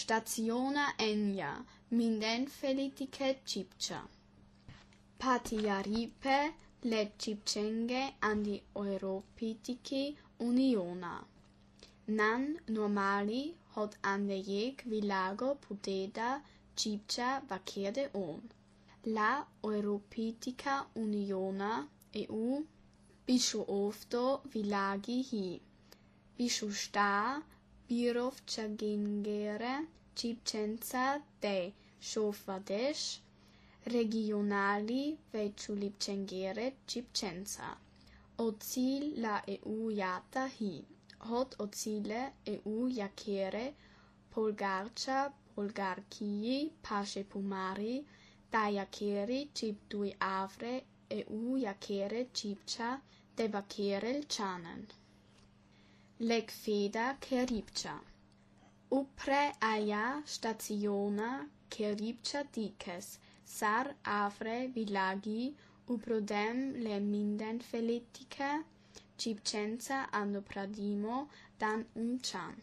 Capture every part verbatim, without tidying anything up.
Staziona Enya, minden felitike Cipcia. Patiaripe le Cipcenge andi Europitiki Uniona. Nan normali hod ande jeg vilago pudeda Cipcia vacerde on. La Europitica Uniona E U bishu ofto vilagi hi. Bishu sta birov chagengere Cipcenza de Shofvadesh regionali večulipcengere Cipcenza. Ocil la E U jata hi. Hod ocile E U jacere Polgarca Polgarkii pashe pumari da jaceri Cip dui avre E U jacere Cipcia de vacere lchanen. Leg feda Keripcia. Upre aia stationa Keripcia dices, sar avre vilagi uprodem le minden felitica Cipcenza anno pradimo dan unchan.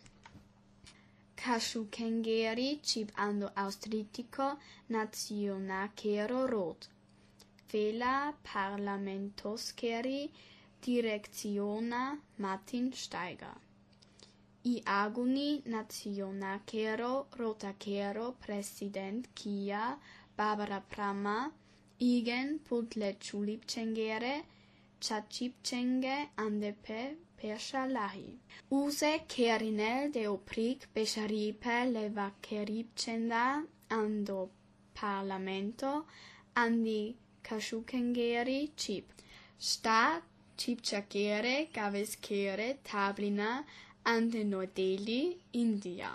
Cashucengeri cip anno austritico nationacero rot. Vela parlamentoskeri directiona Martin Steiger. I aguni nationacero rotacero president Kia Barbara Prama igen putle chulipcengere chachipcenge andepe pershalahi. Use kerinel de opric besharipe leva keripcenda ando parlamento andi kashukengeri chip. Sta chipchakere gaveskere tablina ante Neu-Delhi, India.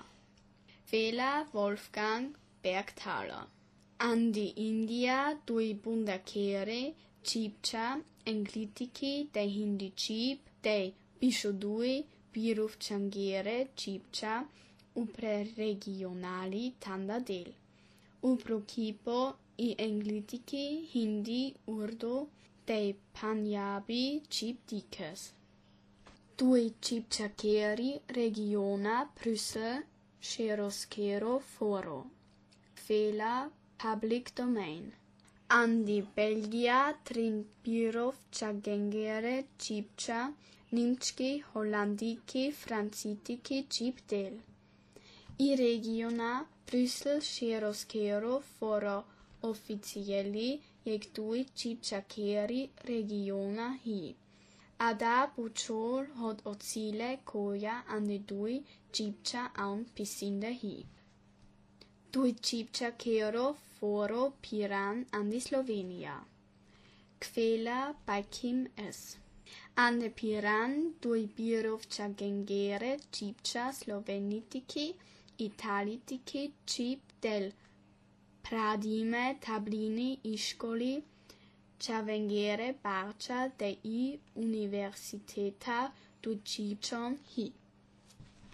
Vela Wolfgang Bergthaler. Andi India dui bundacere Cipcia englitiki de hindi Cip de bishodui birufcangere Cipcia upre regionali tandadel. Uprokipo i englitiki hindi urdu de Panjabi Cip dices. Dui Cipciaceri regiona Brüssel Cheroskero foro. Vela public domain. Andi Belgia trin birov chagengere Cipcia nimčki hollandiki francitiki Cip del. I regiona Brüssel Cheroskero foro officielli jeg dui Cipciaceri regiona hi. Ada buchol hod ocile koja ande dui Cipcia aun pisinde hi. Dui Cipciacero foro Piran andi Slovenia. Kvela by Kim S. Ande Piran dui birovcagengere Cipcia slovenitiki italitiki Cip del Pradime tablini iškoli Chavengere Barca de i Universiteta du Cipcion hi.